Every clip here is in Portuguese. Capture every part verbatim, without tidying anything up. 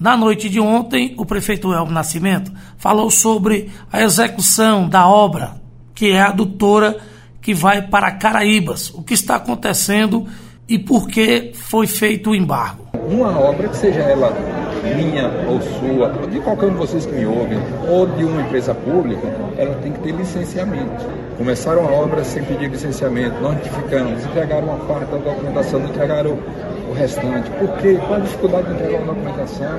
Na noite de ontem, o prefeito Elmo Nascimento falou sobre a execução da obra, que é a adutora que vai para Caraíbas, o que está acontecendo e por que foi feito o embargo. Uma obra, que seja ela minha ou sua, de qualquer um de vocês que me ouvem, ou de uma empresa pública, ela tem que ter licenciamento. Começaram a obra sem pedir licenciamento, nós notificamos, entregaram uma parte da documentação, não entregaram o restante. Por quê? Qual a dificuldade de entregar uma documentação?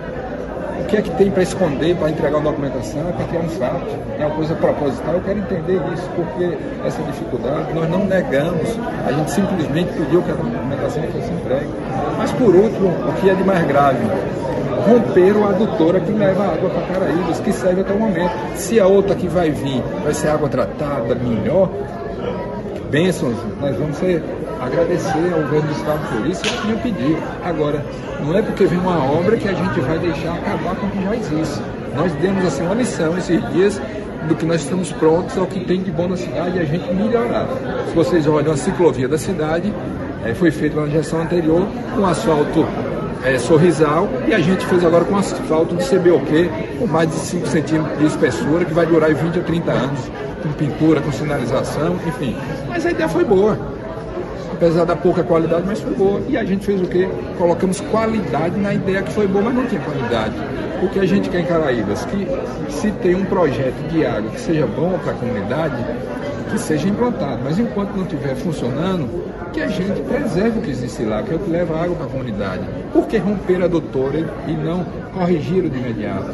O que é que tem para esconder, para entregar uma documentação? É para criar um fato, é uma coisa proposital. Eu quero entender isso, porque essa dificuldade nós não negamos, a gente simplesmente pediu que a documentação fosse entregue. Mas, por último, o que é de mais grave, romperam a adutora que leva a água para Caraíbas, que serve até o momento. Se a outra que vai vir vai ser água tratada melhor, bênçãos, nós vamos ser, agradecer ao governo do estado por isso, é o que eu pedi. Agora, não é porque vem uma obra que a gente vai deixar acabar com o que já existe. Nós demos assim uma lição esses dias do que nós estamos prontos ao que tem de bom na cidade e a gente melhorar. Se vocês olham a ciclovia da cidade, é, foi feita na gestão anterior com asfalto é, sorrisal, e a gente fez agora com asfalto de C B O Q com mais de cinco centímetros de espessura, que vai durar vinte a trinta anos, com pintura, com sinalização, enfim. Mas a ideia foi boa, apesar da pouca qualidade, mas foi boa. E a gente fez o quê? Colocamos qualidade na ideia que foi boa, mas não tinha qualidade. O que a gente quer em Caraíbas, que se tem um projeto de água que seja bom para a comunidade, que seja implantado. Mas enquanto não estiver funcionando, que a gente preserve o que existe lá, que é o que leva água para a comunidade. Por que romper a adutora e não corrigi-lo de imediato?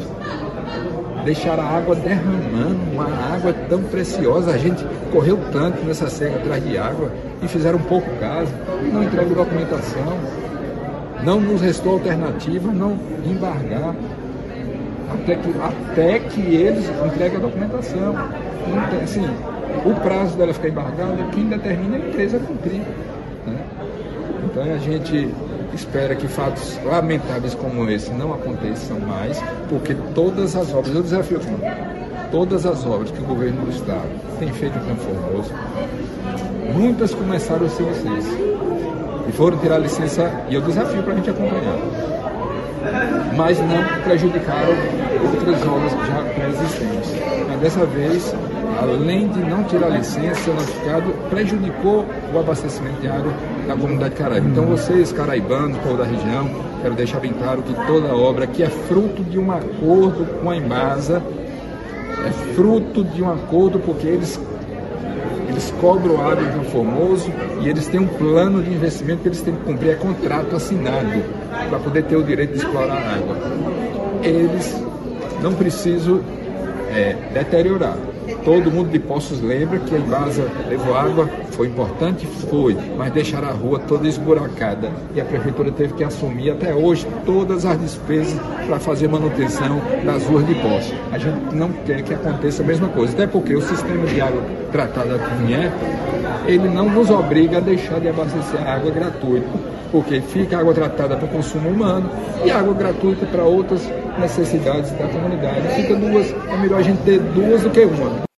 Deixar a água derramando, uma água tão preciosa, a gente correu tanto nessa seca atrás de água e fizeram pouco caso, não entregam documentação, não nos restou alternativa, não embargar, até que, até que eles entreguem a documentação. Não tem, assim, o prazo dela ficar embargada, quem determina é a empresa cumprir, né? Então a gente espera que fatos lamentáveis como esse não aconteçam mais, porque todas as obras, eu desafio aqui, todas as obras que o governo do estado tem feito em Campo Formoso, muitas começaram sem licença e foram tirar licença, e eu desafio para a gente acompanhar, mas não prejudicaram outras obras já pré-existentes. Mas dessa vez, além de não tirar licença, ser notificado, prejudicou o abastecimento de água da comunidade Caraíba. Então vocês, caraibanos, povo da região, quero deixar bem claro que toda obra que é fruto de um acordo com a Embasa, é fruto de um acordo porque eles, eles cobram água em Campo Formoso e eles têm um plano de investimento que eles têm que cumprir, é contrato assinado para poder ter o direito de explorar a água. Eles não precisam é, deteriorar. Todo mundo de Poços lembra que a Embasa levou água, foi importante? Foi, mas deixaram a rua toda esburacada e a prefeitura teve que assumir até hoje todas as despesas para fazer manutenção das ruas de Poços. A gente não quer que aconteça a mesma coisa, até porque o sistema de água tratada que vier, ele não nos obriga a deixar de abastecer a água gratuita, porque fica água tratada para o consumo humano e água gratuita para outras necessidades da comunidade. Fica duas, é melhor a gente ter duas do que uma.